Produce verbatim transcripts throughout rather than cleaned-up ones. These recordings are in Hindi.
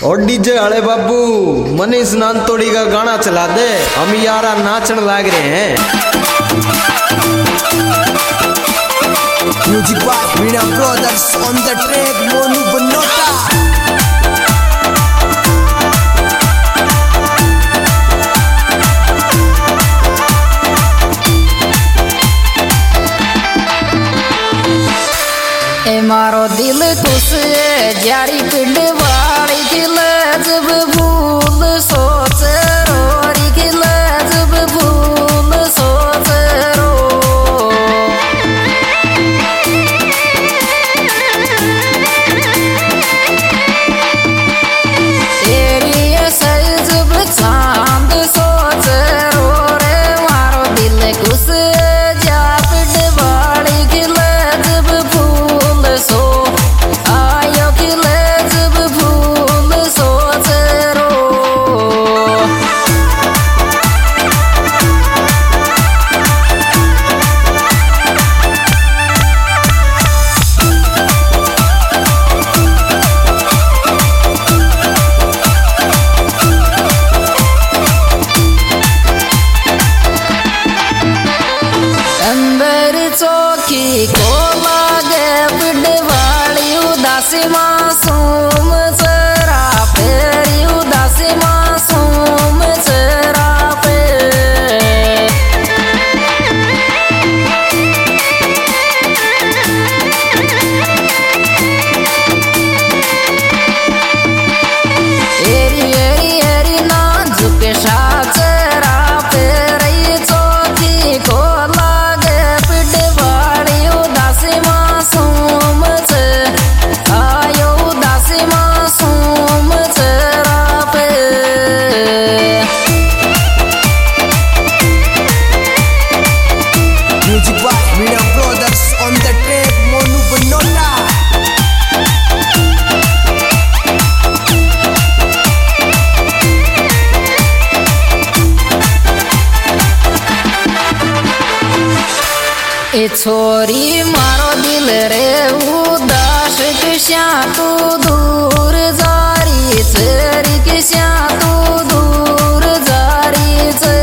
और डीजे हले बाबू मनीष नानतोड़ी का गाना चला दे, हम यारा नाचन लाग रहे हैं। Music by Meena brothers on the track Monu Banota. ए मारो दिल खुश जारी पिंड वाली दिल जब भूल सोच रोरी दिल जब भूल सोच रो तेरी सर जब चांद सोच रो रे मारो दिल खुश जा पिंड वाली दिल जब भूल सो आयो खिले जब भूल सोच रो। अंबर चौकी को लागे बिड वाली उदासी मासूम चेहरा फेरी उदासी मासूम चेहरा पे एरी एरी एरी नाजुक सा चेहरा पे रही चौकी को लागे बिड वाली उदासी मासूम से आयो उदासी मासूम चेहरा पे। Music by Meena brothers on the track Monu Banota. ए छोरी मारो दिल रे उदास किस्या तू दूर जारी चेरी किस्या तू दूर जारी चे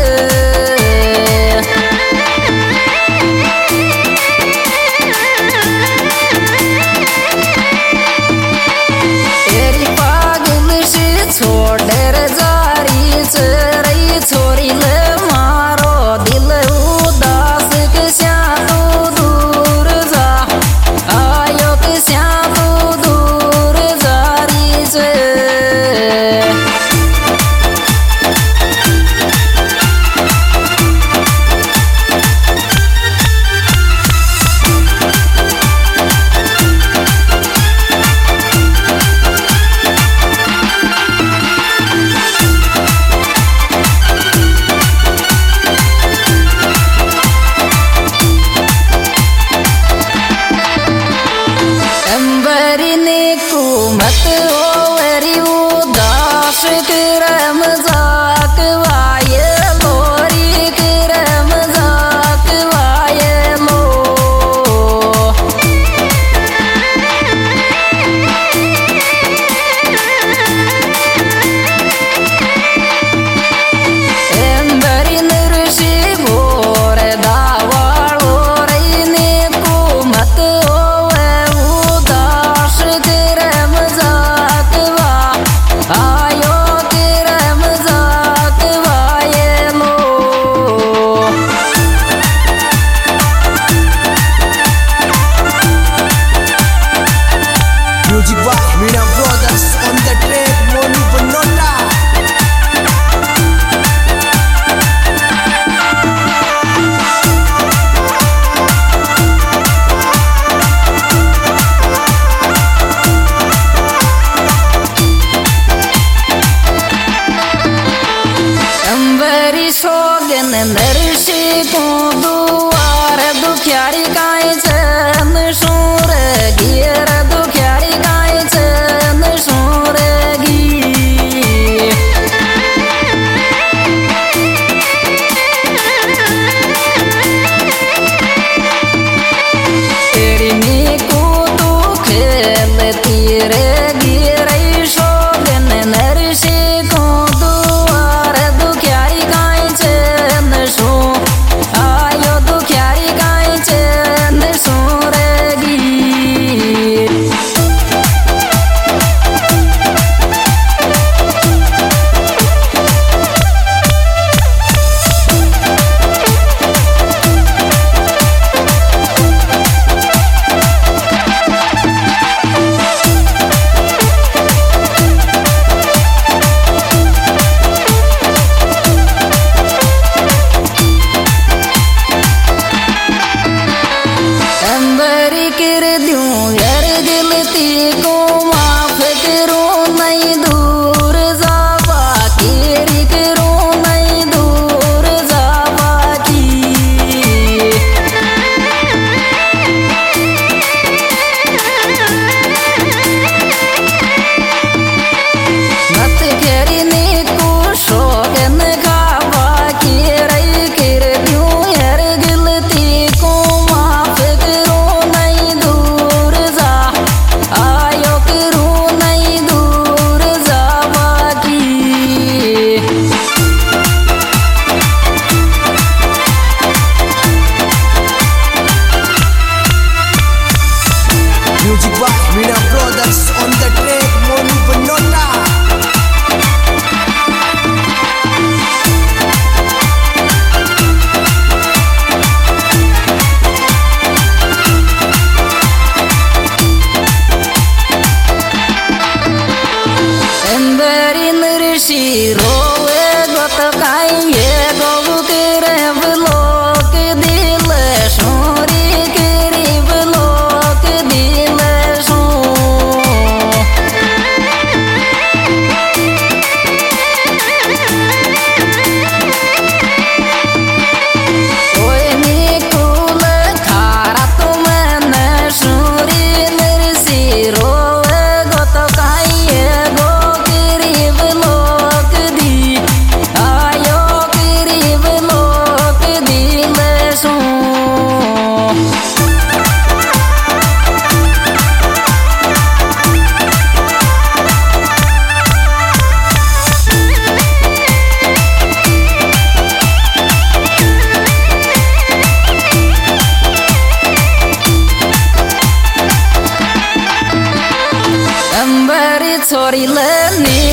तेरी पागल से छोड़ रे जारी चे रही छोरी ले मारो दिल उदास किस्या तू दूर जा आयो किस्या तू दूर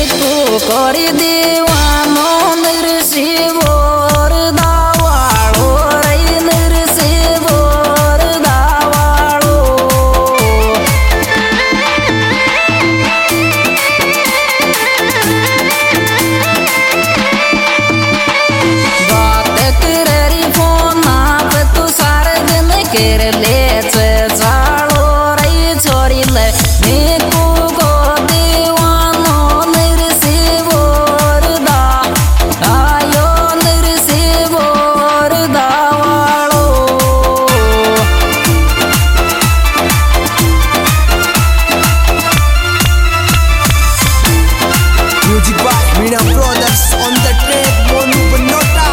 को करी दीवानो नरसी बोर दावालो रे नरसी बोर दावालो बात करे फोन आप तू सारे दिन कर ले चालो रे छोरी ले नीकू को दीवानो नरसी बोर दा आयो नरसी बोर दावालो Music by Mina Brothers on the track, Monu Penota.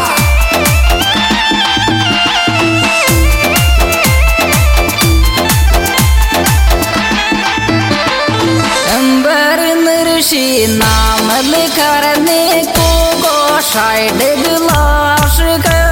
अंबर नरसी नाम लिखने को गो साइड गिलास कर